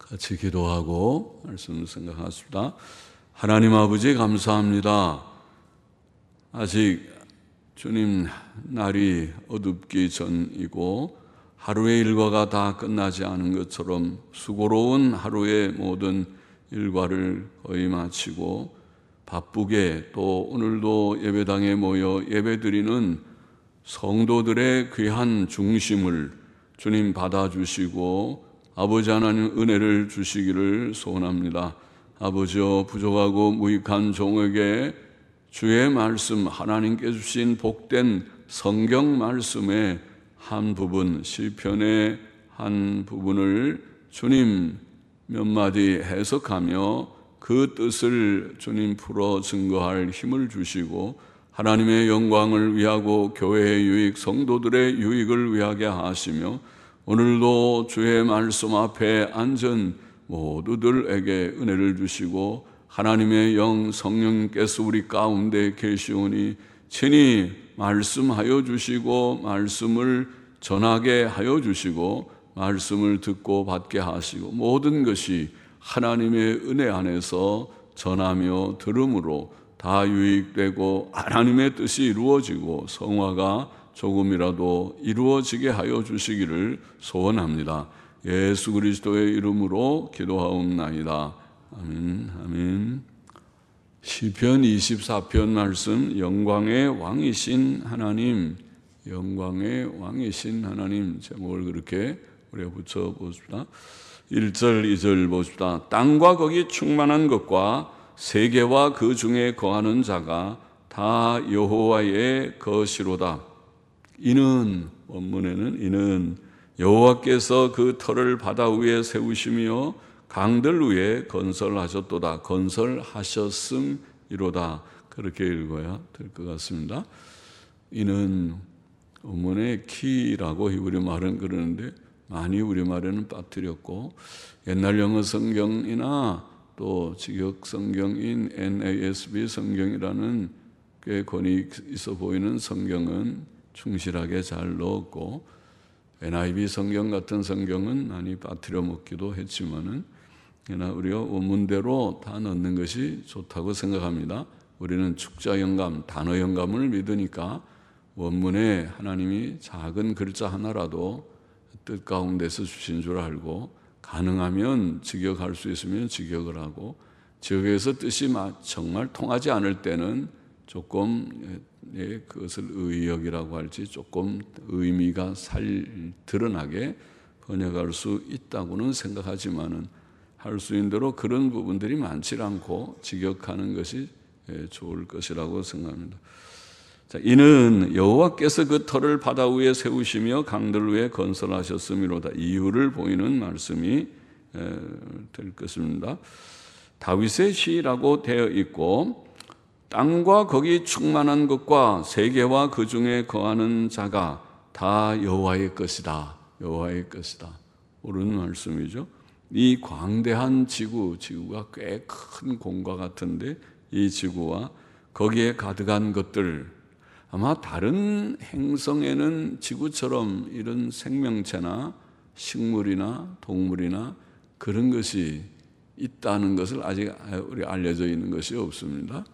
같이 기도하고 말씀을 생각하십니다. 하나님 아버지 감사합니다. 아직 주님 날이 어둡기 전이고 하루의 일과가 다 끝나지 않은 것처럼 수고로운 하루의 모든 일과를 거의 마치고 바쁘게 또 오늘도 예배당에 모여 예배드리는 성도들의 귀한 중심을 주님 받아주시고 아버지 하나님 은혜를 주시기를 소원합니다. 아버지여, 부족하고 무익한 종에게 주의 말씀, 하나님께 주신 복된 성경 말씀의 한 부분, 시편의 한 부분을 주님 몇 마디 해석하며 그 뜻을 주님 풀어 증거할 힘을 주시고 하나님의 영광을 위하고 교회의 유익, 성도들의 유익을 위하게 하시며 오늘도 주의 말씀 앞에 앉은 모두들에게 은혜를 주시고 하나님의 영 성령께서 우리 가운데 계시오니 친히 말씀하여 주시고 말씀을 전하게 하여 주시고 말씀을 듣고 받게 하시고 모든 것이 하나님의 은혜 안에서 전하며 들음으로 다 유익되고 하나님의 뜻이 이루어지고 성화가 조금이라도 이루어지게 하여 주시기를 소원합니다. 예수 그리스도의 이름으로 기도하옵나이다. 아멘. 아멘. 시편 24편 말씀, 영광의 왕이신 하나님, 영광의 왕이신 하나님 제목을 그렇게 우리가 붙여보십시다. 1절 2절 보십시다. 땅과 거기 충만한 것과 세계와 그 중에 거하는 자가 다 여호와의 것이로다. 이는, 원문에는 이는 여호와께서 그 터를 바다 위에 세우시며 강들 위에 건설하셨도다. 건설하셨음이로다. 그렇게 읽어야 될 것 같습니다. 이는 원문에 키라고 히브리 말은 그러는데 많이 우리말에는 빠뜨렸고 옛날 영어 성경이나 또 직역 성경인 NASB 성경이라는 꽤 권위 있어 보이는 성경은 충실하게 잘 넣었고 NIV 성경 같은 성경은 많이 빠뜨려 먹기도 했지만은 그러나 우리가 원문대로 다 넣는 것이 좋다고 생각합니다. 우리는 축자 영감, 단어 영감을 믿으니까 원문에 하나님이 작은 글자 하나라도 뜻 가운데서 주신 줄 알고 가능하면 직역할 수 있으면 직역을 하고 직역에서 뜻이 정말 통하지 않을 때는 조금 그것을 의역이라고 할지 조금 의미가 드러나게 번역할 수 있다고는 생각하지만은 할 수 있는 대로 그런 부분들이 많지 않고 직역하는 것이 좋을 것이라고 생각합니다. 자, 이는 여호와께서 그 터를 바다 위에 세우시며 강들 위에 건설하셨음이로다. 이유를 보이는 말씀이 될 것입니다. 다윗의 시라고 되어 있고 땅과 거기 충만한 것과 세계와 그 중에 거하는 자가 다 여호와의 것이다. 여호와의 것이다. 옳은 말씀이죠. 이 광대한 지구가 꽤 큰 공과 같은데 이 지구와 거기에 가득한 것들, 아마 다른 행성에는 지구처럼 이런 생명체나 식물이나 동물이나 그런 것이 있다는 것을 아직 우리 알려져 있는 것이 없습니다.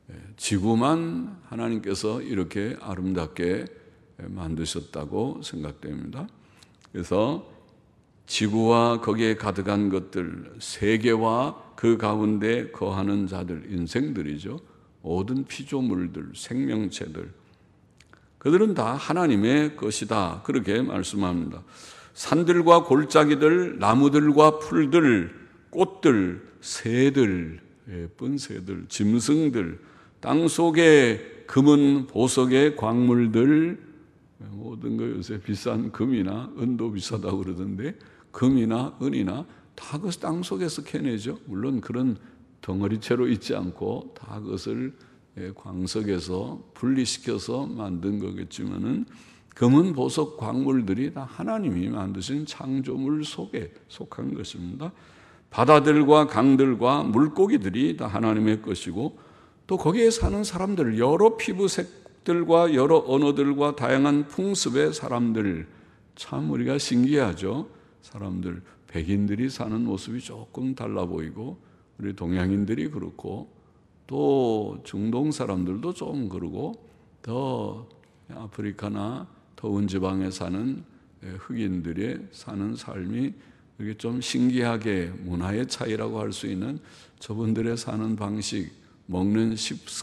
지구만 하나님께서 이렇게 아름답게 만드셨다고 생각됩니다. 그래서 지구와 거기에 가득한 것들, 세계와 그 가운데 거하는 자들, 인생들이죠. 모든 피조물들, 생명체들, 그들은 다 하나님의 것이다. 그렇게 말씀합니다. 산들과 골짜기들, 나무들과 풀들, 꽃들, 새들, 예쁜 새들, 짐승들, 땅속의 금은 보석의 광물들, 모든 거 요새 비싼 금이나 은도 비싸다고 그러던데 금이나 은이나 다 그것을 땅속에서 캐내죠. 물론 그런 덩어리채로 있지 않고 다 그것을 광석에서 분리시켜서 만든 거겠지만은 금은 보석 광물들이 다 하나님이 만드신 창조물 속에 속한 것입니다. 바다들과 강들과 물고기들이 다 하나님의 것이고 또 거기에 사는 사람들, 여러 피부색들과 여러 언어들과 다양한 풍습의 사람들, 참 우리가 신기하죠. 사람들 백인들이 사는 모습이 조금 달라 보이고 우리 동양인들이 그렇고 또 중동 사람들도 좀 그러고 더 아프리카나 더운 지방에 사는 흑인들의 사는 삶이 이게 좀 신기하게 문화의 차이라고 할 수 있는 저분들의 사는 방식, 먹는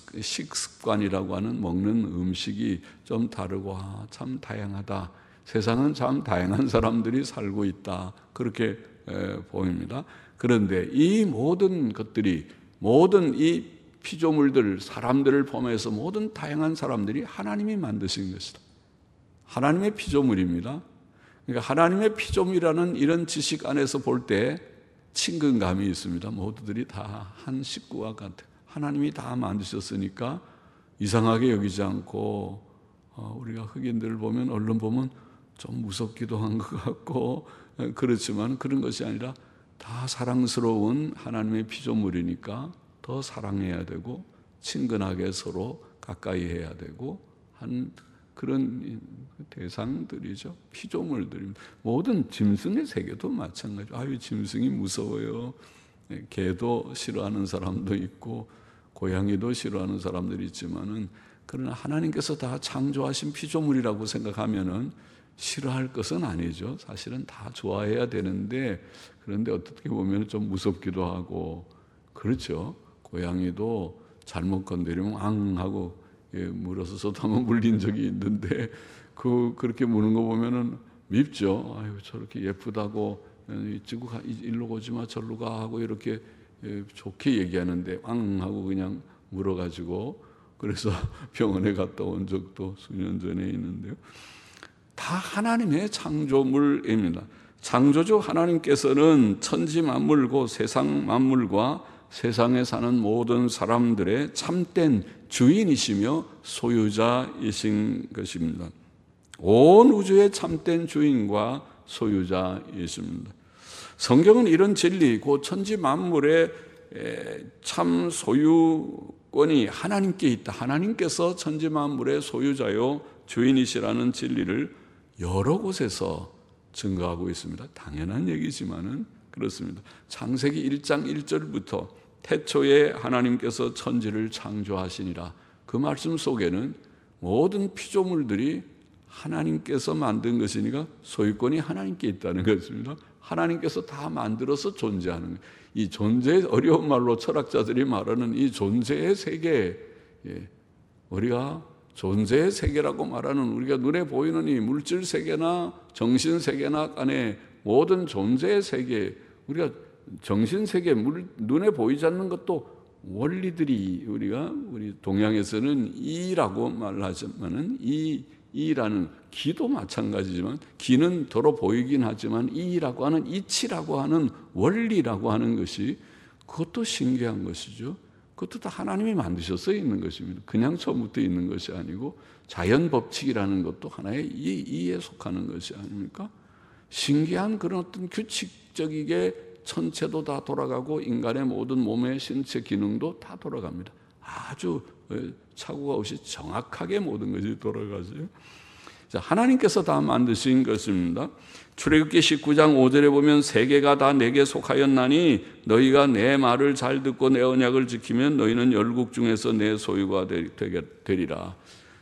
식습관이라고 하는 먹는 음식이 좀 다르고 참 다양하다. 세상은 참 다양한 사람들이 살고 있다. 그렇게 보입니다. 그런데 이 모든 것들이 모든 이 피조물들, 사람들을 포함해서 모든 다양한 사람들이 하나님이 만드신 것이다. 하나님의 피조물입니다. 그러니까 하나님의 피조물이라는 이런 지식 안에서 볼 때 친근감이 있습니다. 모두들이 다 한 식구와 같아. 하나님이 다 만드셨으니까 이상하게 여기지 않고 우리가 흑인들을 보면 얼른 보면 좀 무섭기도 한 것 같고 그렇지만 그런 것이 아니라 다 사랑스러운 하나님의 피조물이니까 더 사랑해야 되고 친근하게 서로 가까이 해야 되고 한 그런 대상들이죠. 피조물들입니다. 모든 짐승의 세계도 마찬가지죠. 아유, 짐승이 무서워요. 개도 싫어하는 사람도 있고 고양이도 싫어하는 사람들이 있지만은 그러나 하나님께서 다 창조하신 피조물이라고 생각하면은 싫어할 것은 아니죠. 사실은 다 좋아해야 되는데 그런데 어떻게 보면 좀 무섭기도 하고 그렇죠. 고양이도 잘못 건드리면 앙 하고 물어서서도 한번 물린 적이 있는데 그렇게 무는 거 보면은 밉죠. 아유, 저렇게 예쁘다고 일로 오지 마 절로 가 하고 이렇게 좋게 얘기하는데 앙 하고 그냥 물어가지고 그래서 병원에 갔다 온 적도 수년 전에 있는데요. 다 하나님의 창조물입니다. 창조주 하나님께서는 천지 만물과 세상 만물과 세상에 사는 모든 사람들의 참된 주인이시며 소유자이신 것입니다. 온 우주의 참된 주인과 소유자이십니다. 성경은 이런 진리, 그 천지 만물의 참 소유권이 하나님께 있다. 하나님께서 천지 만물의 소유자요 주인이시라는 진리를 여러 곳에서 증거하고 있습니다. 당연한 얘기지만은 그렇습니다. 창세기 1장 1절부터 태초에 하나님께서 천지를 창조하시니라. 그 말씀 속에는 모든 피조물들이 하나님께서 만든 것이니까 소유권이 하나님께 있다는 것입니다. 하나님께서 다 만들어서 존재하는 거예요. 이 존재의 어려운 말로 철학자들이 말하는 이 존재의 세계, 우리가 존재의 세계라고 말하는 우리가 눈에 보이는 이 물질 세계나 정신 세계나 간의 모든 존재의 세계, 우리가 정신 세계, 눈에 보이지 않는 것도 원리들이 우리 동양에서는 이라고 말하지만은 이라는 기도 마찬가지지만 기는 더러 보이긴 하지만 이라고 하는 이치라고 하는 원리라고 하는 것이 그것도 신기한 것이죠. 그것도 다 하나님이 만드셔서 있는 것입니다. 그냥 처음부터 있는 것이 아니고 자연 법칙이라는 것도 하나의 이에 속하는 것이 아닙니까? 신기한 그런 어떤 규칙적이게 천체도 다 돌아가고 인간의 모든 몸의 신체 기능도 다 돌아갑니다. 아주 착오가 없이 정확하게 모든 것이 돌아가죠. 자, 하나님께서 다 만드신 것입니다. 출애굽기 19장 5절에 보면 세계가 다 내게 속하였나니 너희가 내 말을 잘 듣고 내 언약을 지키면 너희는 열국 중에서 내 소유가 되리라.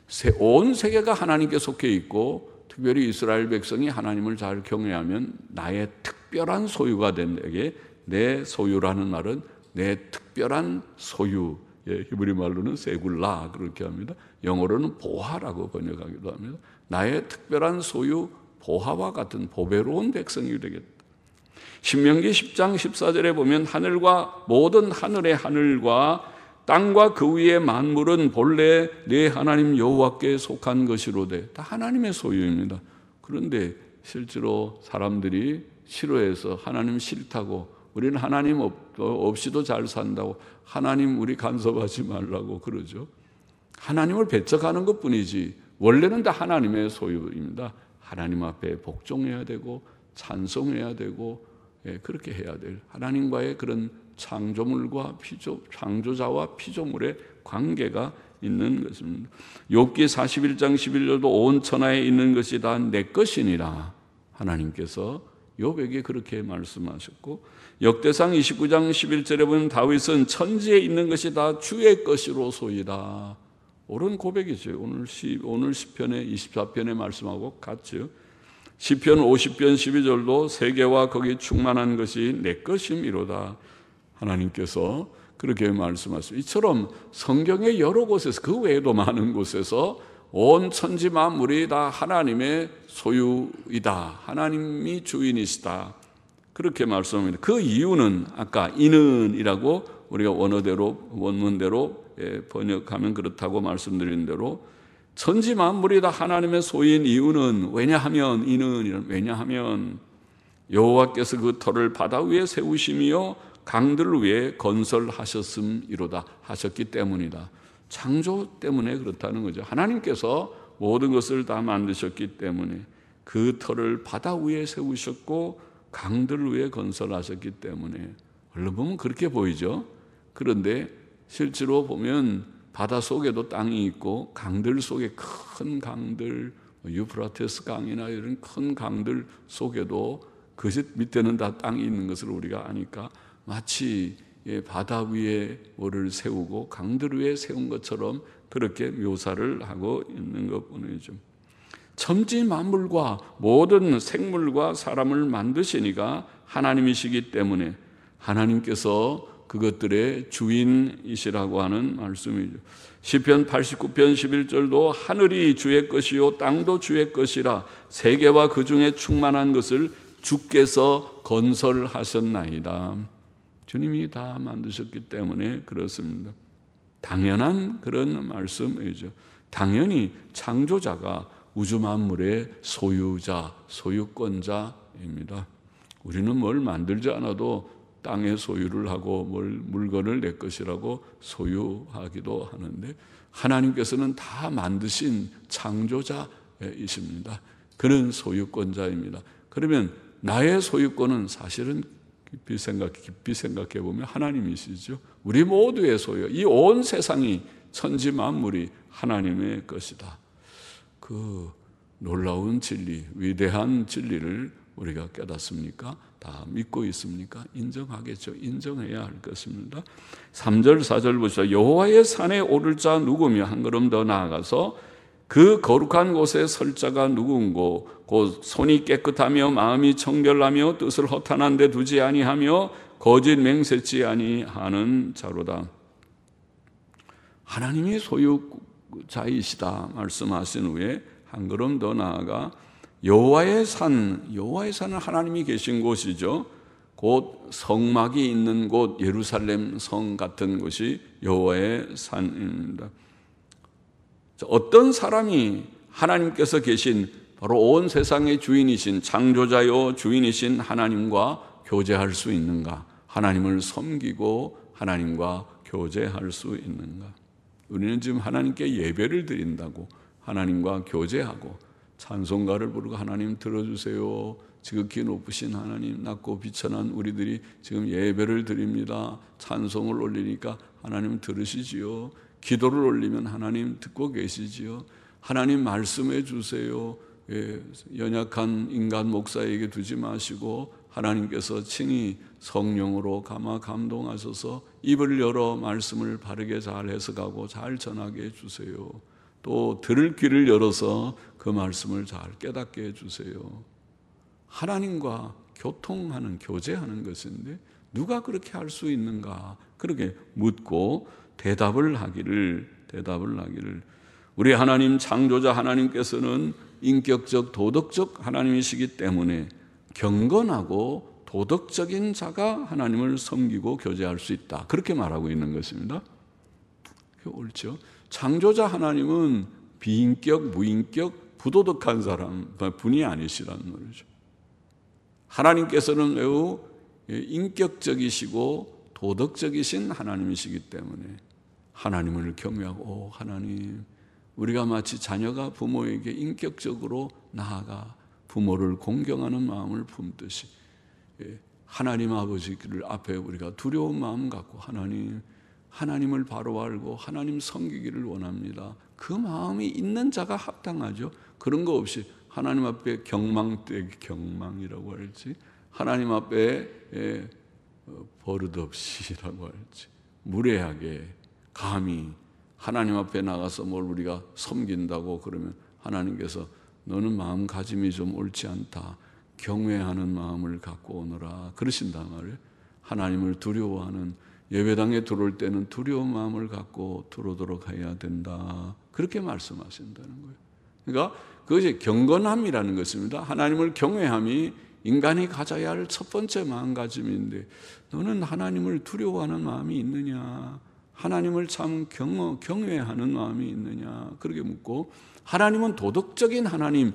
온 세계가 하나님께 속해 있고 특별히 이스라엘 백성이 하나님을 잘 경외하면 나의 특별한 소유가 된 내게, 내 소유라는 말은 내 특별한 소유, 히브리 말로는 세굴라 그렇게 합니다. 영어로는 보화라고 번역하기도 합니다. 나의 특별한 소유, 보화와 같은 보배로운 백성이 되겠다. 신명기 10장 14절에 보면 하늘과 모든 하늘의 하늘과 땅과 그 위의 만물은 본래 내 하나님 여호와께 속한 것이로되 다 하나님의 소유입니다. 그런데 실제로 사람들이 싫어해서 하나님 싫다고 우리는 하나님 없이도 잘 산다고 하나님 우리 간섭하지 말라고 그러죠. 하나님을 배척하는 것뿐이지 원래는 다 하나님의 소유입니다. 하나님 앞에 복종해야 되고 찬송해야 되고 그렇게 해야 될 하나님과의 그런 창조물과 창조자와 피조물의 관계가 있는 것입니다. 욥기 41장 11절도 온 천하에 있는 것이 다 내 것이니라. 하나님께서 욥에게 그렇게 말씀하셨고, 역대상 29장 11절에 보면 다윗은 천지에 있는 것이 다 주의 것이로소이다. 옳은 고백이죠. 오늘 시편의 24편의 말씀하고 같죠. 시편 50편 12절도 세계와 거기 충만한 것이 내 것임이로다. 하나님께서 그렇게 말씀하셨습니다. 이처럼 성경의 여러 곳에서, 그 외에도 많은 곳에서 온 천지 만물이 다 하나님의 소유이다. 하나님이 주인이시다. 그렇게 말씀합니다. 그 이유는 아까 이는이라고 우리가 원문대로 번역하면 그렇다고 말씀드린 대로 천지 만물이 다 하나님의 소유인 이유는 왜냐하면 여호와께서 그 터를 바다 위에 세우시며 강들 위에 건설하셨음이로다. 하셨기 때문이다. 창조 때문에 그렇다는 거죠. 하나님께서 모든 것을 다 만드셨기 때문에 그 터를 바다 위에 세우셨고 강들 위에 건설하셨기 때문에, 얼른 보면 그렇게 보이죠. 그런데 실제로 보면 바다 속에도 땅이 있고 강들 속에 큰 강들, 유프라테스 강이나 이런 큰 강들 속에도 그 밑에는 다 땅이 있는 것을 우리가 아니까 마치 바다 위에 뭐를 세우고 강들 위에 세운 것처럼 그렇게 묘사를 하고 있는 것뿐이죠. 천지 만물과 모든 생물과 사람을 만드시니가 하나님이시기 때문에 하나님께서 그것들의 주인이시라고 하는 말씀이죠. 시편 89편 11절도 하늘이 주의 것이요 땅도 주의 것이라 세계와 그 중에 충만한 것을 주께서 건설하셨나이다. 주님이 다 만드셨기 때문에 그렇습니다. 당연한 그런 말씀이죠. 당연히 창조자가 우주 만물의 소유자, 소유권자입니다. 우리는 뭘 만들지 않아도 땅의 소유를 하고 물건을 내 것이라고 소유하기도 하는데, 하나님께서는 다 만드신 창조자이십니다. 그는 소유권자입니다. 그러면 나의 소유권은 사실은 깊이 생각해 보면 하나님이시죠. 우리 모두의 소유, 이 온 세상이 천지 만물이 하나님의 것이다. 그 놀라운 진리, 위대한 진리를 우리가 깨닫습니까? 다 믿고 있습니까? 인정하겠죠. 인정해야 할 것입니다. 3절 4절 보시죠. 여호와의 산에 오를 자 누구며 한 걸음 더 나아가서 그 거룩한 곳에 설 자가 누구인고 곧 손이 깨끗하며 마음이 청결하며 뜻을 허탄한 데 두지 아니하며 거짓 맹세치 아니하는 자로다. 하나님이 소유자이시다 말씀하신 후에 한 걸음 더 나아가 여호와의 산은 하나님이 계신 곳이죠. 곧 성막이 있는 곳, 예루살렘 성 같은 곳이 여호와의 산입니다. 어떤 사람이 하나님께서 계신 바로 온 세상의 주인이신 창조자요 주인이신 하나님과 교제할 수 있는가? 하나님을 섬기고 하나님과 교제할 수 있는가? 우리는 지금 하나님께 예배를 드린다고 하나님과 교제하고 찬송가를 부르고 하나님 들어주세요. 지극히 높으신 하나님, 낮고 비천한 우리들이 지금 예배를 드립니다. 찬송을 올리니까 하나님 들으시지요. 기도를 올리면 하나님 듣고 계시지요. 하나님 말씀해 주세요. 연약한 인간 목사에게 두지 마시고 하나님께서 친히 성령으로 감화 감동하셔서 입을 열어 말씀을 바르게 잘 해석하고 잘 전하게 해주세요. 또 들을 귀를 열어서 그 말씀을 잘 깨닫게 해주세요. 하나님과 교제하는 것인데 누가 그렇게 할 수 있는가? 그렇게 묻고 대답을 하기를 우리 하나님 창조자 하나님께서는 인격적 도덕적 하나님이시기 때문에 경건하고 도덕적인 자가 하나님을 섬기고 교제할 수 있다. 그렇게 말하고 있는 것입니다. 옳죠. 창조자 하나님은 비인격, 무인격, 부도덕한 분이 아니시라는 말이죠. 하나님께서는 매우 인격적이시고 도덕적이신 하나님이시기 때문에 하나님을 경외하고 하나님, 우리가 마치 자녀가 부모에게 인격적으로 나아가 부모를 공경하는 마음을 품듯이 하나님 아버지를 앞에 우리가 두려운 마음 갖고 하나님을 바로 알고 하나님 섬기기를 원합니다. 그 마음이 있는 자가 합당하죠. 그런 거 없이 하나님 앞에 경망이라고 할지, 하나님 앞에 버릇없이라고 할지, 무례하게 감히 하나님 앞에 나가서 뭘 우리가 섬긴다고 그러면 하나님께서 너는 마음가짐이 좀 옳지 않다. 경외하는 마음을 갖고 오너라 그러신단 말이에요. 하나님을 두려워하는, 예배당에 들어올 때는 두려운 마음을 갖고 들어오도록 해야 된다. 그렇게 말씀하신다는 거예요. 그러니까 그것이 경건함이라는 것입니다. 하나님을 경외함이 인간이 가져야 할 첫 번째 마음가짐인데, 너는 하나님을 두려워하는 마음이 있느냐? 하나님을 참 경외하는 마음이 있느냐? 그렇게 묻고, 하나님은 도덕적인 하나님,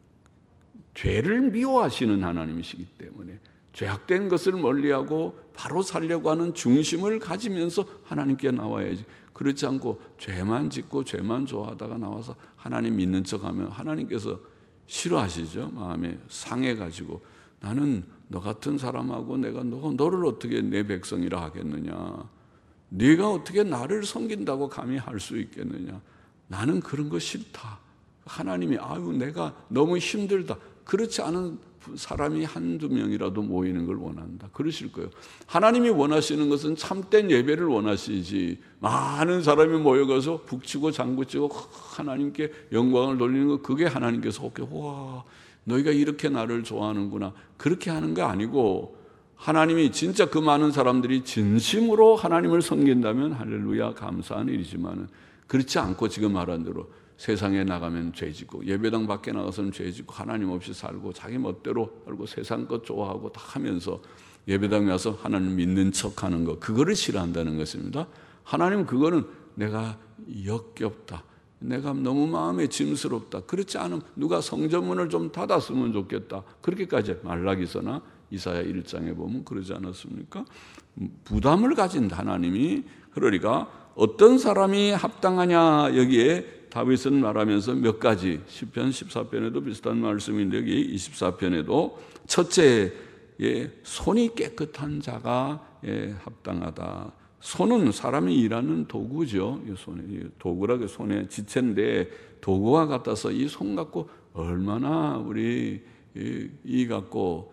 죄를 미워하시는 하나님이시기 때문에 죄악된 것을 멀리하고 바로 살려고 하는 중심을 가지면서 하나님께 나와야지. 그렇지 않고 죄만 짓고 죄만 좋아하다가 나와서 하나님 믿는 척하면 하나님께서 싫어하시죠. 마음에 상해가지고 나는 너 같은 사람하고 내가 너를 어떻게 내 백성이라 하겠느냐. 네가 어떻게 나를 섬긴다고 감히 할 수 있겠느냐. 나는 그런 거 싫다. 하나님이 아유 내가 너무 힘들다. 그렇지 않은 사람이 한두 명이라도 모이는 걸 원한다. 그러실 거예요. 하나님이 원하시는 것은 참된 예배를 원하시지, 많은 사람이 모여가서 북치고 장구치고 하나님께 영광을 돌리는 거, 그게 하나님께서 와 너희가 이렇게 나를 좋아하는구나 그렇게 하는 거 아니고, 하나님이 진짜 그 많은 사람들이 진심으로 하나님을 섬긴다면 할렐루야 감사한 일이지만은, 그렇지 않고 지금 말한 대로 세상에 나가면 죄지고 예배당 밖에 나가서는 죄지고 하나님 없이 살고 자기 멋대로 살고 세상 것 좋아하고 다 하면서 예배당에 와서 하나님 믿는 척하는 거, 그거를 싫어한다는 것입니다. 하나님 그거는 내가 역겹다, 내가 너무 마음에 짐스럽다, 그렇지 않으면 누가 성전문을 좀 닫았으면 좋겠다, 그렇게까지 말라기서나 이사야 1장에 보면 그러지 않았습니까? 부담을 가진 하나님이, 그러니까 어떤 사람이 합당하냐, 여기에 다윗은 말하면서 몇 가지, 시편 14편에도 비슷한 말씀인데 여기 24편에도 첫째, 손이 깨끗한 자가 합당하다. 손은 사람이 일하는 도구죠. 도구라고, 손의 지체인데 도구와 같아서 이 손 갖고 얼마나 우리 이 갖고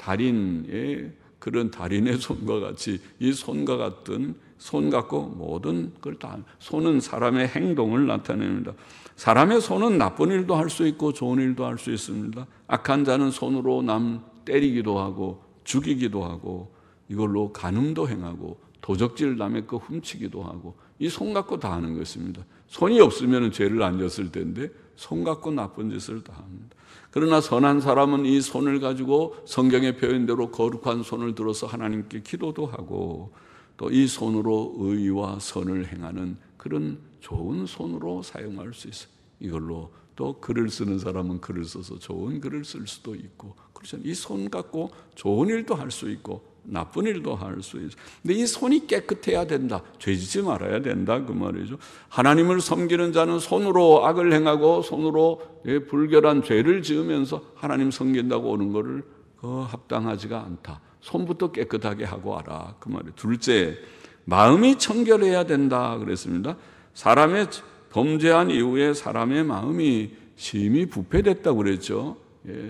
달인의 그런 달인의 손과 같이 이 손과 같은 손 갖고 모든 걸 다, 손은 사람의 행동을 나타냅니다. 사람의 손은 나쁜 일도 할 수 있고 좋은 일도 할 수 있습니다. 악한 자는 손으로 남 때리기도 하고 죽이기도 하고 이걸로 간음도 행하고 도적질 남의 거 훔치기도 하고, 이 손 갖고 다 하는 것입니다. 손이 없으면 죄를 안 졌을 텐데 손 갖고 나쁜 짓을 다 합니다. 그러나 선한 사람은 이 손을 가지고 성경의 표현대로 거룩한 손을 들어서 하나님께 기도도 하고, 또 이 손으로 의와 선을 행하는 그런 좋은 손으로 사용할 수 있어요. 이걸로 또 글을 쓰는 사람은 글을 써서 좋은 글을 쓸 수도 있고, 그렇죠. 이 손 갖고 좋은 일도 할 수 있고 나쁜 일도 할 수 있어요. 근데 이 손이 깨끗해야 된다. 죄짓지 말아야 된다. 그 말이죠. 하나님을 섬기는 자는 손으로 악을 행하고 손으로 불결한 죄를 지으면서 하나님 섬긴다고 오는 것을 합당하지가 않다. 손부터 깨끗하게 하고 와라. 그 말이에요. 둘째, 마음이 청결해야 된다. 그랬습니다. 사람의 범죄한 이후에 사람의 마음이 심히 부패됐다고 그랬죠.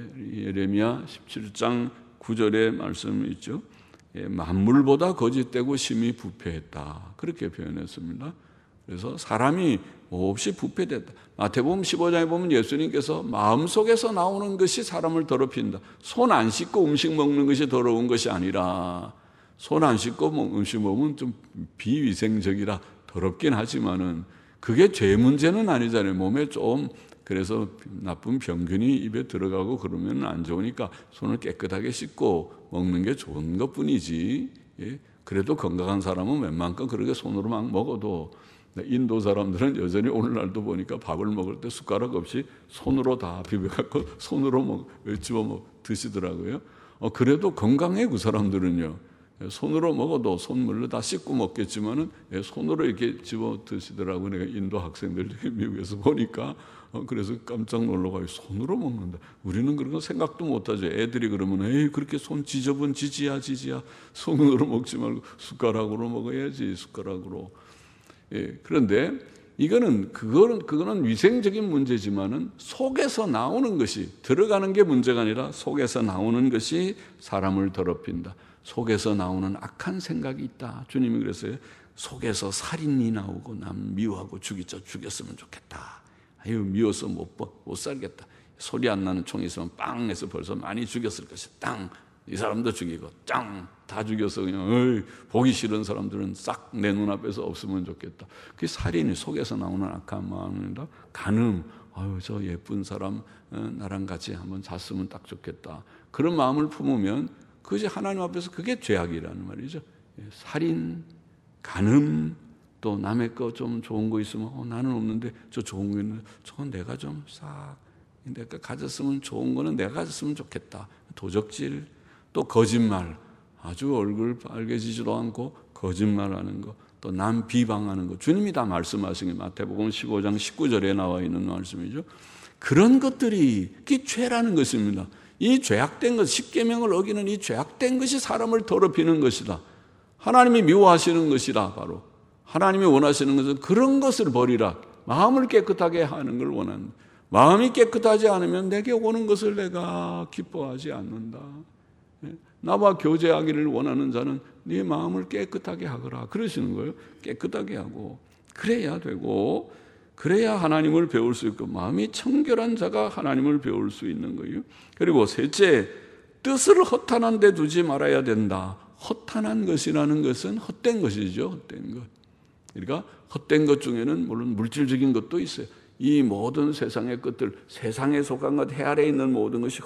예레미야 17장 9절의 말씀이 있죠. 만물보다 거짓되고 심히 부패했다. 그렇게 표현했습니다. 그래서 사람이 몹시 부패됐다. 마태복음 15장에 보면 예수님께서 마음속에서 나오는 것이 사람을 더럽힌다. 손 안 씻고 음식 먹는 것이 더러운 것이 아니라, 손 안 씻고 음식 먹으면 좀 비위생적이라 더럽긴 하지만은 그게 죄 문제는 아니잖아요. 몸에 좀 그래서 나쁜 병균이 입에 들어가고 그러면 안 좋으니까 손을 깨끗하게 씻고 먹는 게 좋은 것뿐이지. 그래도 건강한 사람은 웬만큼 그렇게 손으로 막 먹어도, 인도 사람들은 여전히 오늘날도 보니까 밥을 먹을 때 숟가락 없이 손으로 다 비벼갖고 손으로 집어 드시더라고요. 그래도 건강해. 그 사람들은요. 손으로 먹어도 손물로 다 씻고 먹겠지만은 손으로 이렇게 집어 드시더라고요. 내가 인도 학생들 미국에서 보니까 그래서 깜짝 놀라가지고 손으로 먹는다. 우리는 그런 거 생각도 못하죠. 애들이 그러면 에이 그렇게 손 지저분 지지야 손으로 먹지 말고 숟가락으로 먹어야지. 숟가락으로. 그런데 그거는 위생적인 문제지만은 속에서 나오는 것이, 들어가는 게 문제가 아니라 속에서 나오는 것이 사람을 더럽힌다. 속에서 나오는 악한 생각이 있다. 주님이 그랬어요. 속에서 살인이 나오고 남 미워하고 죽였으면 좋겠다. 아유, 미워서 못 살겠다. 소리 안 나는 총이 있으면 빵 해서 벌써 많이 죽였을 것이다. 땅, 이 사람도 죽이고 짱, 다 죽여서 그냥 보기 싫은 사람들은 싹 내 눈앞에서 없으면 좋겠다. 그게 살인이 속에서 나오는 악한 마음입니다. 간음, 아유, 저 예쁜 사람 나랑 같이 한번 잤으면 딱 좋겠다. 그런 마음을 품으면 그것이 하나님 앞에서 그게 죄악이라는 말이죠. 살인, 간음, 또 남의 거 좀 좋은 거 있으면 나는 없는데 저 좋은 거 있는데 저건 내가 좀 싹 내가 가졌으면 좋은 거는 내가 가졌으면 좋겠다. 도적질, 또 거짓말, 아주 얼굴 빨개지지도 않고 거짓말하는 거, 또 남 비방하는 거, 주님이 다 말씀하신 게 마태복음 15장 19절에 나와 있는 말씀이죠. 그런 것들이 그게 죄라는 것입니다. 이 죄악된 것, 십계명을 어기는 이 죄악된 것이 사람을 더럽히는 것이다. 하나님이 미워하시는 것이다. 바로 하나님이 원하시는 것은 그런 것을 버리라. 마음을 깨끗하게 하는 걸 원한다. 마음이 깨끗하지 않으면 내게 오는 것을 내가 기뻐하지 않는다. 나와 교제하기를 원하는 자는 네 마음을 깨끗하게 하거라. 그러시는 거예요. 깨끗하게 하고 그래야 되고, 그래야 하나님을 배울 수 있고, 마음이 청결한 자가 하나님을 배울 수 있는 거예요. 그리고 셋째, 뜻을 허탄한 데 두지 말아야 된다. 허탄한 것이라는 것은 헛된 것이죠. 헛된 것. 그러니까 헛된 것 중에는 물론 물질적인 것도 있어요. 이 모든 세상의 것들, 세상에 속한 것, 해 아래에 있는 모든 것이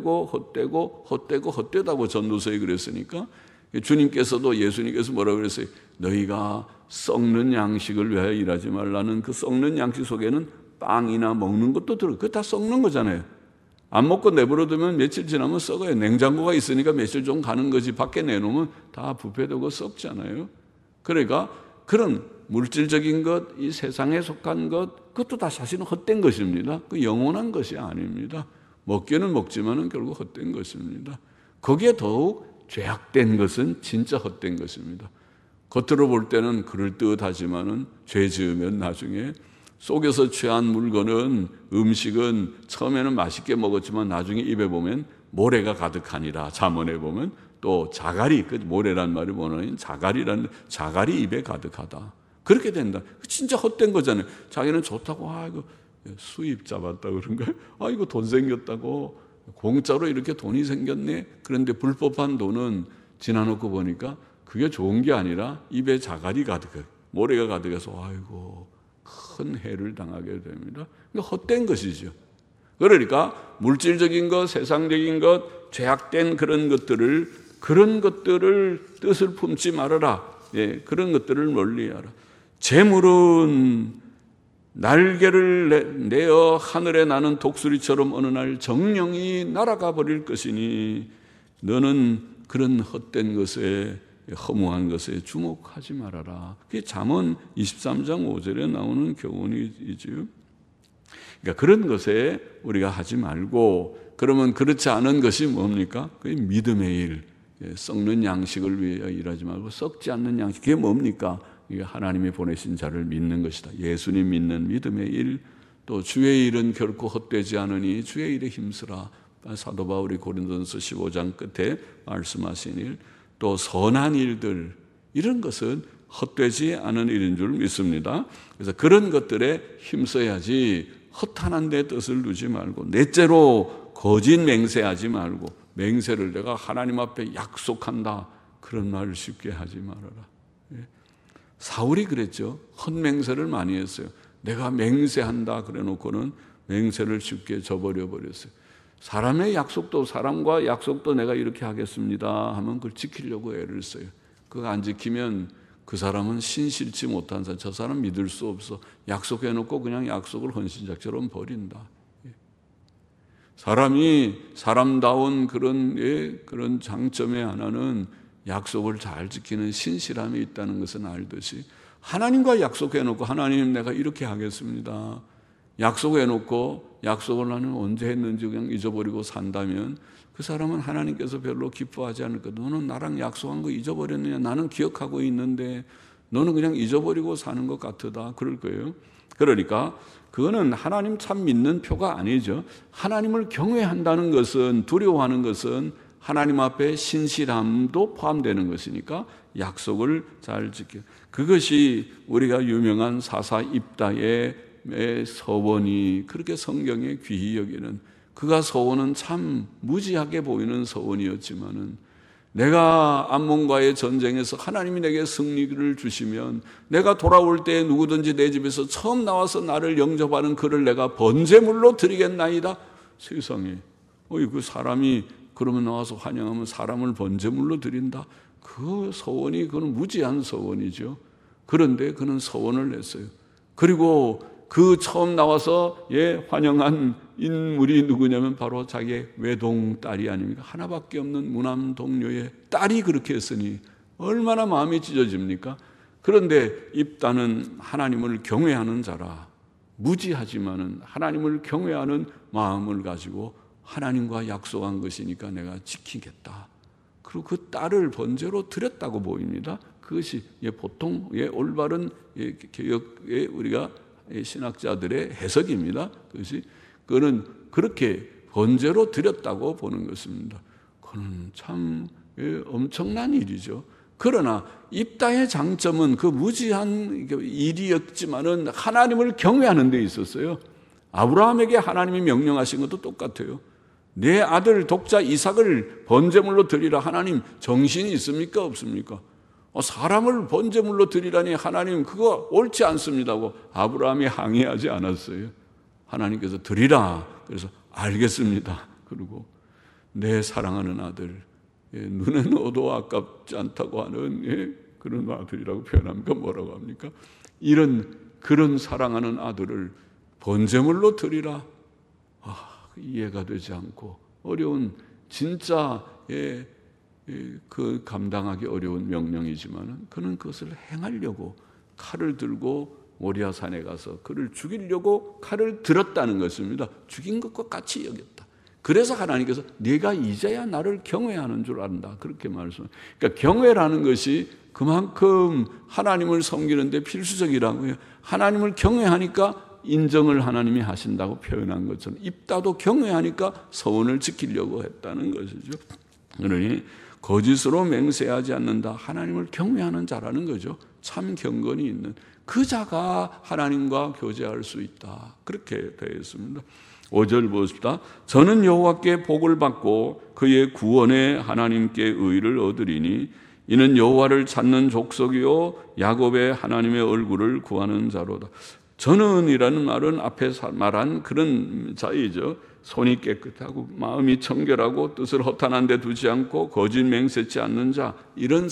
헛되다고 전도서에 그랬으니까, 주님께서도, 예수님께서 뭐라고 그랬어요? 너희가 썩는 양식을 위하여 일하지 말라는 그 썩는 양식 속에는 빵이나 먹는 것도 들어요. 그거 다 썩는 거잖아요. 안 먹고 내버려두면 며칠 지나면 썩어요. 냉장고가 있으니까 며칠 좀 가는 거지, 밖에 내놓으면 다 부패되고 썩잖아요. 그러니까 그런 물질적인 것, 이 세상에 속한 것, 그것도 다 사실은 헛된 것입니다. 그 영원한 것이 아닙니다. 먹기는 먹지만은 결국 헛된 것입니다. 거기에 더욱 죄악된 것은 진짜 헛된 것입니다. 겉으로 볼 때는 그럴듯하지만은 죄 지으면 나중에 속에서 취한 물건은, 음식은 처음에는 맛있게 먹었지만 나중에 입에 보면 모래가 가득하니라. 잠언에 보면 또 자갈이, 그 모래란 말이 뭐냐면 자갈이 입에 가득하다. 그렇게 된다. 진짜 헛된 거잖아요. 자기는 좋다고, 이거 수입 잡았다 그런가요? 이거 돈 생겼다고, 공짜로 이렇게 돈이 생겼네. 그런데 불법한 돈은 지나놓고 보니까 그게 좋은 게 아니라 입에 자갈이 가득해, 모래가 가득해서 아이고 큰 해를 당하게 됩니다. 그러니까 헛된 것이죠. 그러니까 물질적인 것, 세상적인 것, 죄악된 그런 것들을 뜻을 품지 말아라. 그런 것들을 멀리하라. 재물은 날개를 내어 하늘에 나는 독수리처럼 어느 날 정령이 날아가 버릴 것이니 너는 그런 헛된 것에, 허무한 것에 주목하지 말아라. 그게 잠언 23장 5절에 나오는 교훈이죠. 그러니까 그런 것에 우리가 하지 말고, 그러면 그렇지 않은 것이 뭡니까? 그게 믿음의 일, 썩는 양식을 위하여 일하지 말고 썩지 않는 양식. 그게 뭡니까? 이게 하나님이 보내신 자를 믿는 것이다. 예수님 믿는 믿음의 일, 또 주의 일은 결코 헛되지 않으니 주의 일에 힘쓰라. 사도 바울이 고린도전서 15장 끝에 말씀하신 일, 또 선한 일들, 이런 것은 헛되지 않은 일인 줄 믿습니다. 그래서 그런 것들에 힘써야지 허탄한 데 뜻을 두지 말고, 넷째로 거짓 맹세하지 말고, 맹세를 내가 하나님 앞에 약속한다, 그런 말을 쉽게 하지 말아라. 사울이 그랬죠. 헛맹세를 많이 했어요. 내가 맹세한다 그래 놓고는 맹세를 쉽게 저버려 버렸어요. 사람의 약속도, 사람과 약속도 내가 이렇게 하겠습니다 하면 그걸 지키려고 애를 써요. 그거 안 지키면 그 사람은 신실치 못한 사람, 저 사람 믿을 수 없어. 약속해놓고 그냥 약속을 헌신작처럼 버린다. 사람이 사람다운 그런 장점의 하나는 약속을 잘 지키는 신실함이 있다는 것은 알듯이, 하나님과 약속해놓고 하나님 내가 이렇게 하겠습니다, 약속해놓고 약속을 나는 언제 했는지 그냥 잊어버리고 산다면 그 사람은 하나님께서 별로 기뻐하지 않을 거다. 너는 나랑 약속한 거 잊어버렸느냐? 나는 기억하고 있는데 너는 그냥 잊어버리고 사는 것 같으다. 그럴 거예요. 그러니까 그거는 하나님 참 믿는 표가 아니죠. 하나님을 경외한다는 것은, 두려워하는 것은 하나님 앞에 신실함도 포함되는 것이니까 약속을 잘 지켜. 그것이 우리가 유명한 사사 입다의 서원이 그렇게 성경에 귀히 여기는, 그가 서원은 참 무지하게 보이는 서원이었지만은, 내가 암몬과의 전쟁에서 하나님이 내게 승리를 주시면 내가 돌아올 때 누구든지 내 집에서 처음 나와서 나를 영접하는 그를 내가 번제물로 드리겠나이다. 세상에, 그 사람이 그러면 나와서 환영하면 사람을 번제물로 드린다. 그 서원이, 그건 무지한 서원이죠. 그런데 그는 서원을 냈어요. 그리고 그 처음 나와서 환영한 인물이 누구냐면 바로 자기의 외동딸이 아닙니까? 하나밖에 없는 무남 동료의 딸이 그렇게 했으니 얼마나 마음이 찢어집니까? 그런데 입다는 하나님을 경외하는 자라, 무지하지만은 하나님을 경외하는 마음을 가지고 하나님과 약속한 것이니까 내가 지키겠다. 그리고 그 딸을 번제로 드렸다고 보입니다. 그것이 보통 올바른 개혁의 우리가 신학자들의 해석입니다. 그거는 그렇게 번제로 드렸다고 보는 것입니다. 그건 참 엄청난 일이죠. 그러나 입다의 장점은 그 무지한 일이었지만은 하나님을 경외하는 데 있었어요. 아브라함에게 하나님이 명령하신 것도 똑같아요. 내 아들 독자 이삭을 번제물로 드리라. 하나님 정신이 있습니까? 없습니까? 사람을 번제물로 드리라니 하나님 그거 옳지 않습니다고 아브라함이 항의하지 않았어요. 하나님께서 드리라. 그래서 알겠습니다. 그리고 내 사랑하는 아들, 눈에 넣어도 아깝지 않다고 하는 그런 아들이라고 표현합니까? 뭐라고 합니까? 그런 사랑하는 아들을 번제물로 드리라. 이해가 되지 않고 어려운, 진짜 그 감당하기 어려운 명령이지만 그는 그것을 행하려고 칼을 들고 모리아산에 가서 그를 죽이려고 칼을 들었다는 것입니다. 죽인 것과 같이 여겼다. 그래서 하나님께서 네가 이제야 나를 경외하는 줄 안다. 그렇게 말씀합니다. 그러니까 경외라는 것이 그만큼 하나님을 섬기는데 필수적이라고요. 하나님을 경외하니까 인정을 하나님이 하신다고 표현한 것처럼 입다도 경외하니까 서원을 지키려고 했다는 것이죠. 그러니 거짓으로 맹세하지 않는다. 하나님을 경외하는 자라는 거죠. 참 경건이 있는 그 자가 하나님과 교제할 수 있다. 그렇게 되어 있습니다. 5절 보십시다. 저는 여호와께 복을 받고 그의 구원에 하나님께 의를 얻으리니 이는 여호와를 찾는 족속이요 야곱의 하나님의 얼굴을 구하는 자로다. 저는이라는 말은 앞에 말한 그런 자이죠. 손이 깨끗하고 마음이 청결하고 뜻을 허탄한 데 두지 않고 거짓 맹세치 않는 자, 이런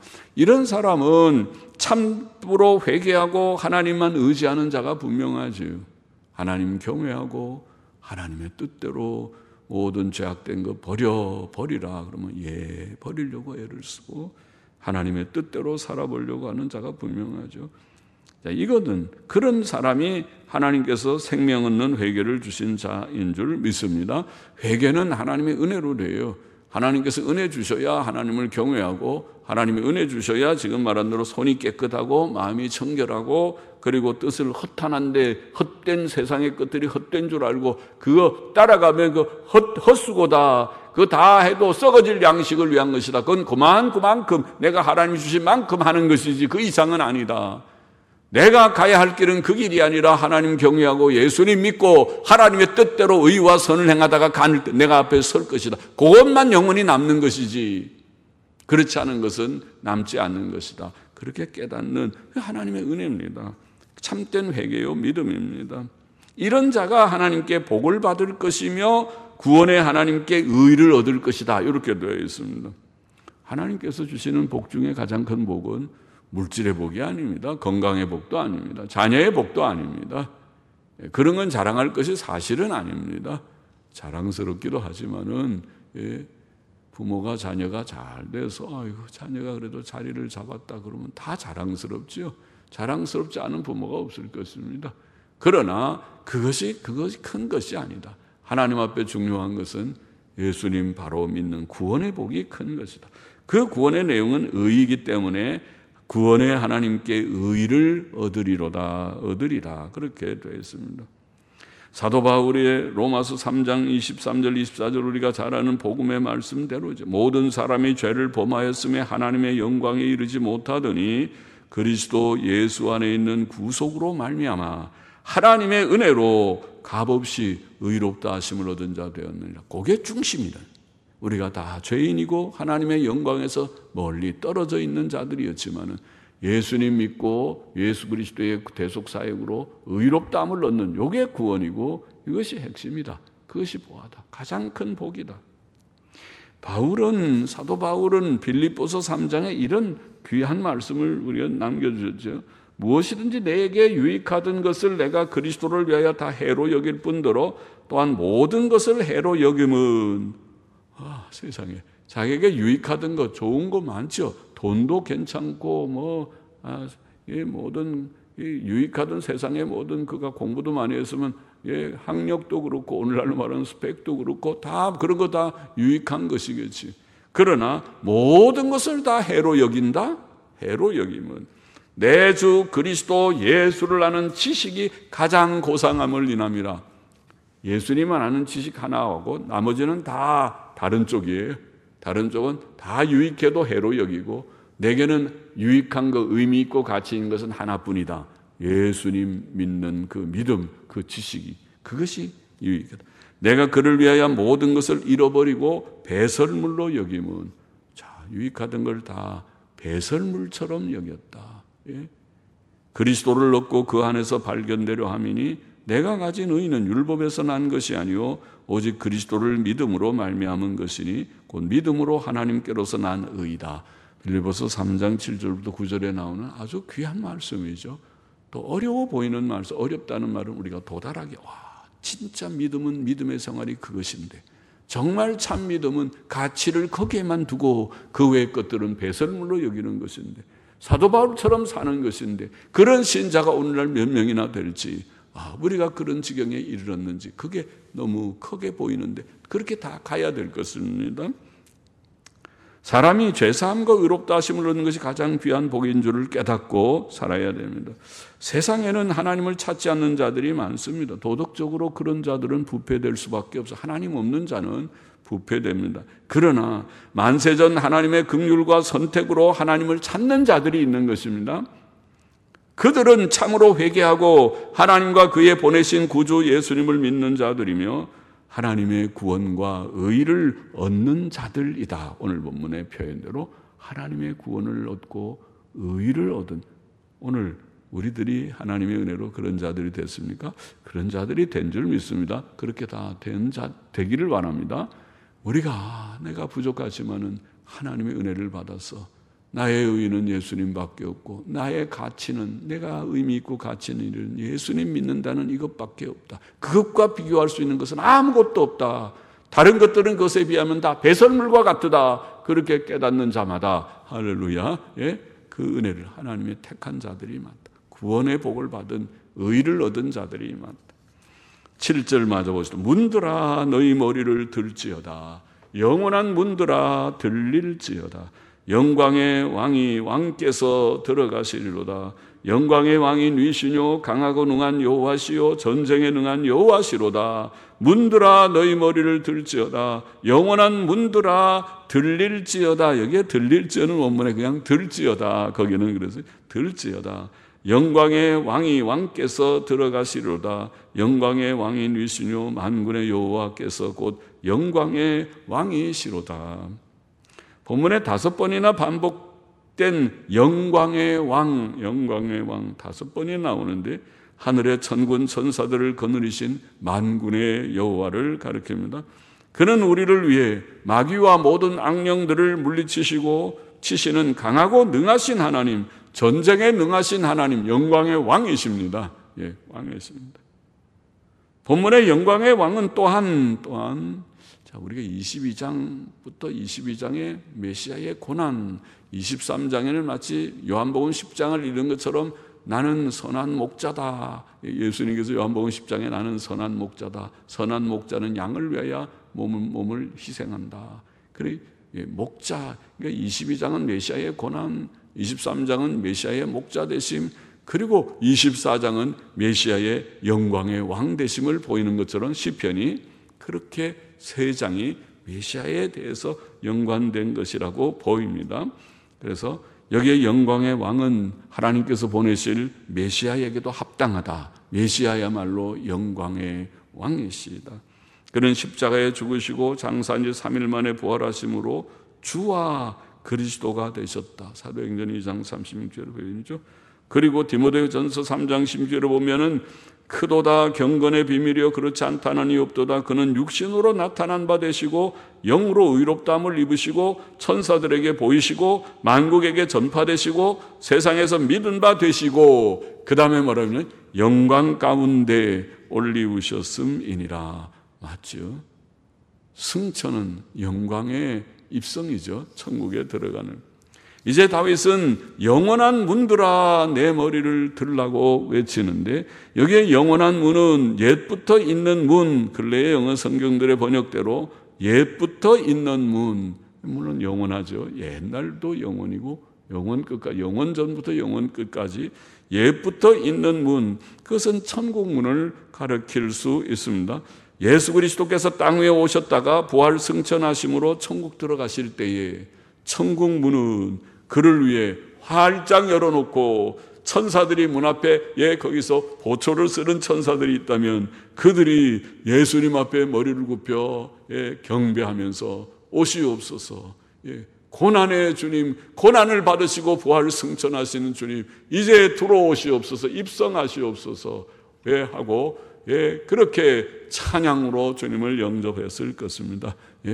사람은 참으로 회개하고 하나님만 의지하는 자가 분명하지요. 하나님 경외하고 하나님의 뜻대로 모든 죄악된 거 버리라 그러면 버리려고 애를 쓰고 하나님의 뜻대로 살아보려고 하는 자가 분명하죠. 자, 이거는 그런 사람이 하나님께서 생명 얻는 회개를 주신 자인 줄 믿습니다. 회개는 하나님의 은혜로 돼요. 하나님께서 은혜 주셔야 하나님을 경외하고 하나님이 은혜 주셔야 지금 말한 대로 손이 깨끗하고 마음이 청결하고 그리고 뜻을 허탄한데 헛된 세상의 것들이 헛된 줄 알고 그거 따라가면 그 헛수고다. 그거 다 해도 썩어질 양식을 위한 것이다. 그건 그만큼 내가 하나님이 주신 만큼 하는 것이지 그 이상은 아니다. 내가 가야 할 길은 그 길이 아니라 하나님 경외하고 예수님 믿고 하나님의 뜻대로 의와 선을 행하다가 내가 앞에 설 것이다. 그것만 영원히 남는 것이지 그렇지 않은 것은 남지 않는 것이다. 그렇게 깨닫는 하나님의 은혜입니다. 참된 회개요 믿음입니다. 이런 자가 하나님께 복을 받을 것이며 구원의 하나님께 의를 얻을 것이다. 이렇게 되어 있습니다. 하나님께서 주시는 복 중에 가장 큰 복은 물질의 복이 아닙니다. 건강의 복도 아닙니다. 자녀의 복도 아닙니다. 그런 건 자랑할 것이 사실은 아닙니다. 자랑스럽기도 하지만은 부모가 자녀가 잘 돼서 아이고 자녀가 그래도 자리를 잡았다 그러면 다 자랑스럽지요. 자랑스럽지 않은 부모가 없을 것입니다. 그러나 그것이 큰 것이 아니다. 하나님 앞에 중요한 것은 예수님 바로 믿는 구원의 복이 큰 것이다. 그 구원의 내용은 의이기 때문에 구원의 하나님께 의를 얻으리라 그렇게 되어 있습니다. 사도 바울의 로마서 3장 23절 24절 우리가 잘 아는 복음의 말씀대로죠. 모든 사람이 죄를 범하였음에 하나님의 영광에 이르지 못하더니 그리스도 예수 안에 있는 구속으로 말미암아 하나님의 은혜로 값없이 의롭다 하심을 얻은 자 되었느니라. 그게 중심이다. 우리가 다 죄인이고 하나님의 영광에서 멀리 떨어져 있는 자들이었지만은 예수님 믿고 예수 그리스도의 대속사역으로 의롭다함을 얻는 이게 구원이고 이것이 핵심이다. 그것이 보아다. 가장 큰 복이다. 사도 바울은 빌립보서 3장에 이런 귀한 말씀을 우리가 남겨주셨죠. 무엇이든지 내게 유익하던 것을 내가 그리스도를 위하여 다 해로 여길 뿐더러 또한 모든 것을 해로 여김은 세상에 자기에게 유익하던 것 좋은 거 많죠. 돈도 괜찮고 모든 유익하던 세상의 모든 그가 공부도 많이 했으면 학력도 그렇고 오늘날로 말하는 스펙도 그렇고 다 그런 거 다 유익한 것이겠지. 그러나 모든 것을 다 해로 여긴다? 해로 여김은 내 주 그리스도 예수를 아는 지식이 가장 고상함을 인함이라. 예수님만 아는 지식 하나하고 나머지는 다 다른 쪽이에요. 다른 쪽은 다 유익해도 해로 여기고 내게는 유익한 거, 의미 있고 가치 있는 것은 하나뿐이다. 예수님 믿는 그 믿음, 그 지식이 그것이 유익하다. 내가 그를 위하여 모든 것을 잃어버리고 배설물로 여김은 유익하던 걸 다 배설물처럼 여겼다. 그리스도를 얻고 그 안에서 발견되려 함이니 내가 가진 의는 율법에서 난 것이 아니요 오직 그리스도를 믿음으로 말미암은 것이니 곧 믿음으로 하나님께로서 난 의이다. 빌립보서 3장 7절부터 9절에 나오는 아주 귀한 말씀이죠. 또 어려워 보이는 말씀, 어렵다는 말은 우리가 도달하게 진짜 믿음은 믿음의 생활이 그것인데 정말 참 믿음은 가치를 거기에만 두고 그 외의 것들은 배설물로 여기는 것인데 사도 바울처럼 사는 것인데 그런 신자가 오늘날 몇 명이나 될지 우리가 그런 지경에 이르렀는지 그게 너무 크게 보이는데 그렇게 다 가야 될 것입니다. 사람이 죄사함과 의롭다 하심을 얻는 것이 가장 귀한 복인 줄을 깨닫고 살아야 됩니다. 세상에는 하나님을 찾지 않는 자들이 많습니다. 도덕적으로 그런 자들은 부패될 수밖에 없어. 하나님 없는 자는 부패됩니다. 그러나 만세전 하나님의 긍휼과 선택으로 하나님을 찾는 자들이 있는 것입니다. 그들은 참으로 회개하고 하나님과 그의 보내신 구주 예수님을 믿는 자들이며 하나님의 구원과 의를 얻는 자들이다. 오늘 본문의 표현대로 하나님의 구원을 얻고 의를 얻은 오늘 우리들이 하나님의 은혜로 그런 자들이 됐습니까? 그런 자들이 된 줄 믿습니다. 그렇게 다 되기를 바랍니다. 내가 부족하지만은 하나님의 은혜를 받아서 나의 의는 예수님밖에 없고 나의 가치는 내가 의미 있고 가치 있는 일은 예수님 믿는다는 이것밖에 없다. 그것과 비교할 수 있는 것은 아무것도 없다. 다른 것들은 그것에 비하면 다 배설물과 같다. 그렇게 깨닫는 자마다 할렐루야. 그 은혜를 하나님의 택한 자들이 많다. 구원의 복을 받은 의를 얻은 자들이 많다. 7절 마저 보시죠. 문들아 너희 머리를 들지어다. 영원한 문들아 들릴지어다. 영광의 왕이 왕께서 들어가시리로다. 영광의 왕이 뉘시뇨 강하고 능한 여호와시요 전쟁에 능한 여호와시로다. 문들아 너희 머리를 들지어다. 영원한 문들아 들릴지어다. 여기에 들릴지어는 원문에 그냥 들지어다. 거기는 그래서 들지어다. 영광의 왕이 왕께서 들어가시리로다. 영광의 왕이 뉘시뇨 만군의 여호와께서 곧 영광의 왕이시로다. 본문에 5번이나 반복된 영광의 왕 5번이 나오는데 하늘의 천군 천사들을 거느리신 만군의 여호와를 가리킵니다. 그는 우리를 위해 마귀와 모든 악령들을 물리치시고 치시는 강하고 능하신 하나님, 전쟁에 능하신 하나님, 영광의 왕이십니다. 왕이십니다. 본문의 영광의 왕은 또한 우리가 22장부터 22장의 메시아의 고난, 23장에는 마치 요한복음 10장을 읽은 것처럼 나는 선한 목자다. 예수님께서 요한복음 10장에 나는 선한 목자다. 선한 목자는 양을 위하여 몸을 희생한다. 그래 목자, 그러니까 22장은 메시아의 고난, 23장은 메시아의 목자 되심, 그리고 24장은 메시아의 영광의 왕 되심을 보이는 것처럼 시편이 그렇게 세 장이 메시아에 대해서 연관된 것이라고 보입니다. 그래서 여기에 영광의 왕은 하나님께서 보내실 메시아에게도 합당하다. 메시아야말로 영광의 왕이시다. 그는 십자가에 죽으시고 장사한 지 3일 만에 부활하심으로 주와 그리스도가 되셨다. 사도행전 2장 36절에 보이죠. 그리고 디모데전서 3장 16절에 보면은 크도다 경건의 비밀이여 그렇지 않다는 이 없도다. 그는 육신으로 나타난 바 되시고 영으로 의롭다함을 입으시고 천사들에게 보이시고 만국에게 전파되시고 세상에서 믿은 바 되시고 그 다음에 뭐라면 영광 가운데 올리우셨음이니라. 맞죠? 승천은 영광의 입성이죠. 천국에 들어가는. 이제 다윗은 영원한 문들아 내 머리를 들라고 외치는데 여기에 영원한 문은 옛부터 있는 문, 근래의 영어 성경들의 번역대로 옛부터 있는 문, 물론 영원하죠. 옛날도 영원이고 영원 끝까지, 영원 전부터 영원 끝까지 옛부터 있는 문, 그것은 천국 문을 가리킬 수 있습니다. 예수 그리스도께서 땅 위에 오셨다가 부활 승천하심으로 천국 들어가실 때에 천국 문은 그를 위해 활짝 열어놓고 천사들이 문 앞에 거기서 보초를 쓰는 천사들이 있다면 그들이 예수님 앞에 머리를 굽혀 경배하면서 오시옵소서. 고난의 주님, 고난을 받으시고 부활 승천하시는 주님, 이제 들어오시옵소서, 입성하시옵소서 하고 그렇게 찬양으로 주님을 영접했을 것입니다.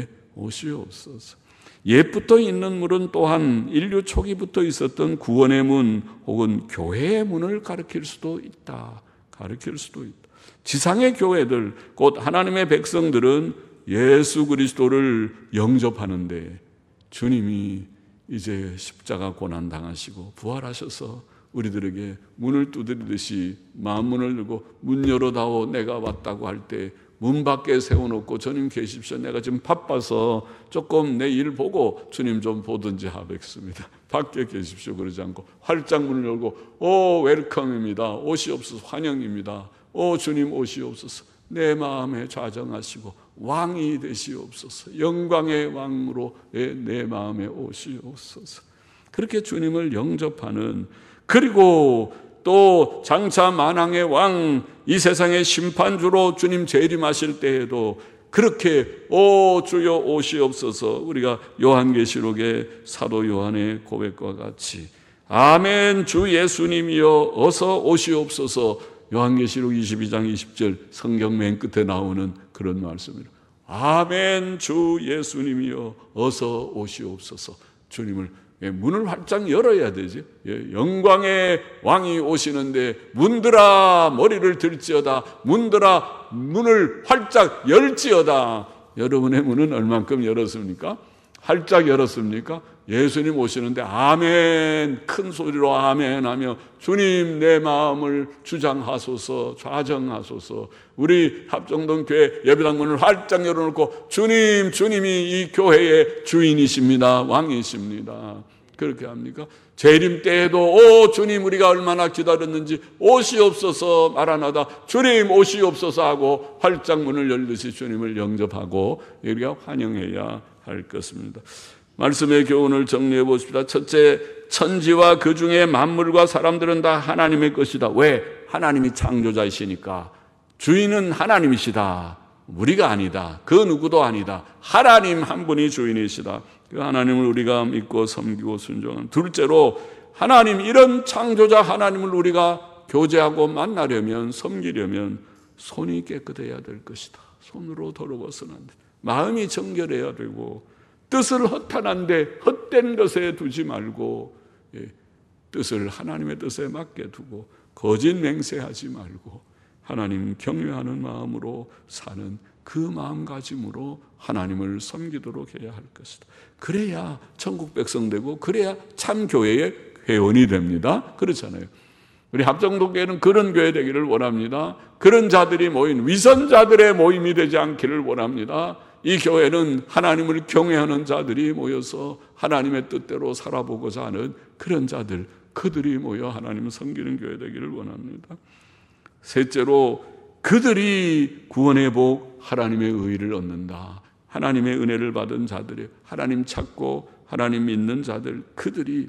오시옵소서. 옛부터 있는 문은 또한 인류 초기부터 있었던 구원의 문 혹은 교회의 문을 가리킬 수도 있다. 가리킬 수도 있다. 지상의 교회들, 곧 하나님의 백성들은 예수 그리스도를 영접하는데 주님이 이제 십자가 고난 당하시고 부활하셔서 우리들에게 문을 두드리듯이 마음문을 열고 문 열어다오 내가 왔다고 할 때 문 밖에 세워놓고 주님 계십시오. 내가 지금 바빠서 조금 내 일 보고 주님 좀 보든지 하겠습니다. 밖에 계십시오. 그러지 않고 활짝 문을 열고 웰컴입니다. 오시옵소서. 환영입니다. 주님 오시옵소서. 내 마음에 좌정하시고 왕이 되시옵소서. 영광의 왕으로 내 마음에 오시옵소서. 그렇게 주님을 영접하는, 그리고 또 장차 만왕의 왕, 이 세상의 심판주로 주님 재림하실 때에도 그렇게 주여 오시옵소서. 우리가 요한계시록의 사도 요한의 고백과 같이 아멘 주 예수님이여 어서 오시옵소서. 요한계시록 22장 20절 성경 맨 끝에 나오는 그런 말씀입니다. 아멘 주 예수님이여 어서 오시옵소서. 주님을 문을 활짝 열어야 되죠. 영광의 왕이 오시는데 문들아 머리를 들지어다. 문들아 문을 활짝 열지어다. 여러분의 문은 얼만큼 열었습니까? 활짝 열었습니까? 예수님 오시는데 아멘 큰 소리로 아멘 하며 주님 내 마음을 주장하소서, 좌정하소서. 우리 합정동 교회 예배당 문을 활짝 열어놓고 주님이 이 교회의 주인이십니다. 왕이십니다. 그렇게 합니까? 재림 때에도 주님 우리가 얼마나 기다렸는지 오시옵소서 마라나다 주님 오시옵소서 하고 활짝 문을 열듯이 주님을 영접하고 우리가 환영해야 할 것입니다. 말씀의 교훈을 정리해 보십시다. 첫째, 천지와 그 중에 만물과 사람들은 다 하나님의 것이다. 왜? 하나님이 창조자이시니까. 주인은 하나님이시다. 우리가 아니다. 그 누구도 아니다. 하나님 한 분이 주인이시다. 그 하나님을 우리가 믿고 섬기고 순종하는. 둘째로, 하나님, 이런 창조자 하나님을 우리가 교제하고 만나려면, 섬기려면 손이 깨끗해야 될 것이다. 손으로 더러워서는 안 돼. 마음이 정결해야 되고, 뜻을 허탄한데 헛된 것에 두지 말고 뜻을 하나님의 뜻에 맡게 두고 거짓 맹세하지 말고 하나님 경외하는 마음으로 사는 그 마음가짐으로 하나님을 섬기도록 해야 할 것이다. 그래야 천국 백성 되고 그래야 참 교회의 회원이 됩니다. 그렇잖아요. 우리 합정동교회는 그런 교회 되기를 원합니다. 그런 자들이 모인 위선자들의 모임이 되지 않기를 원합니다. 이 교회는 하나님을 경외하는 자들이 모여서 하나님의 뜻대로 살아보고자 하는 그런 자들, 그들이 모여 하나님을 섬기는 교회 되기를 원합니다. 셋째로, 그들이 구원의 복, 하나님의 의를 얻는다. 하나님의 은혜를 받은 자들이, 하나님 찾고 하나님 믿는 자들, 그들이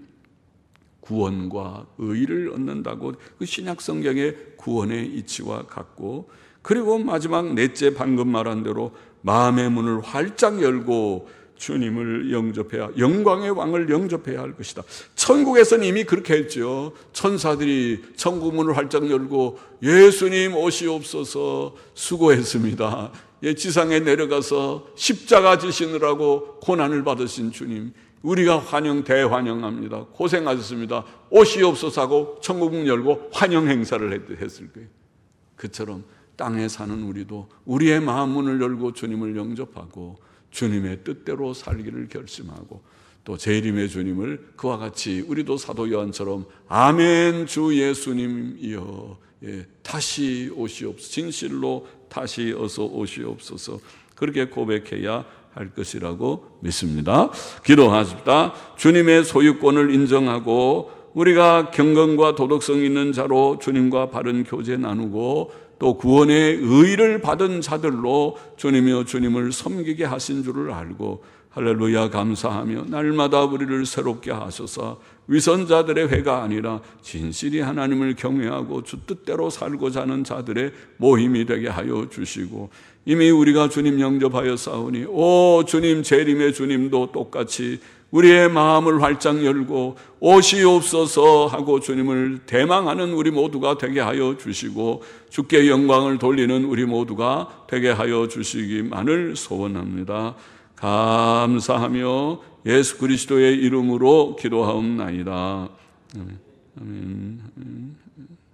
구원과 의를 얻는다고 그 신약 성경의 구원의 이치와 같고, 그리고 마지막 넷째, 방금 말한 대로 마음의 문을 활짝 열고 주님을 영접해야, 영광의 왕을 영접해야 할 것이다. 천국에서는 이미 그렇게 했죠. 천사들이 천국 문을 활짝 열고 예수님 오시옵소서 수고했습니다. 지상에 내려가서 십자가 지시느라고 고난을 받으신 주님, 우리가 대환영합니다. 고생하셨습니다. 오시옵소서 하고 천국 문 열고 환영 행사를 했을 거예요. 그처럼 땅에 사는 우리도 우리의 마음 문을 열고 주님을 영접하고 주님의 뜻대로 살기를 결심하고, 또 재림의 주님을 그와 같이 우리도 사도 요한처럼 아멘 주 예수님이여, 다시 오시옵소서, 진실로 다시 어서 오시옵소서, 그렇게 고백해야 할 것이라고 믿습니다. 기도하십시다. 주님의 소유권을 인정하고 우리가 경건과 도덕성 있는 자로 주님과 바른 교제 나누고, 또 구원의 의를 받은 자들로 주님이여 주님을 섬기게 하신 줄을 알고, 할렐루야 감사하며 날마다 우리를 새롭게 하셔서 위선자들의 회가 아니라 진실이 하나님을 경외하고 주 뜻대로 살고자 하는 자들의 모임이 되게 하여 주시고, 이미 우리가 주님 영접하여 싸우니 오 주님, 재림의 주님도 똑같이 우리의 마음을 활짝 열고 오시옵소서 하고 주님을 대망하는 우리 모두가 되게 하여 주시고, 주께 영광을 돌리는 우리 모두가 되게 하여 주시기만을 소원합니다. 감사하며 예수 그리스도의 이름으로 기도하옵나이다. 아멘. 아멘.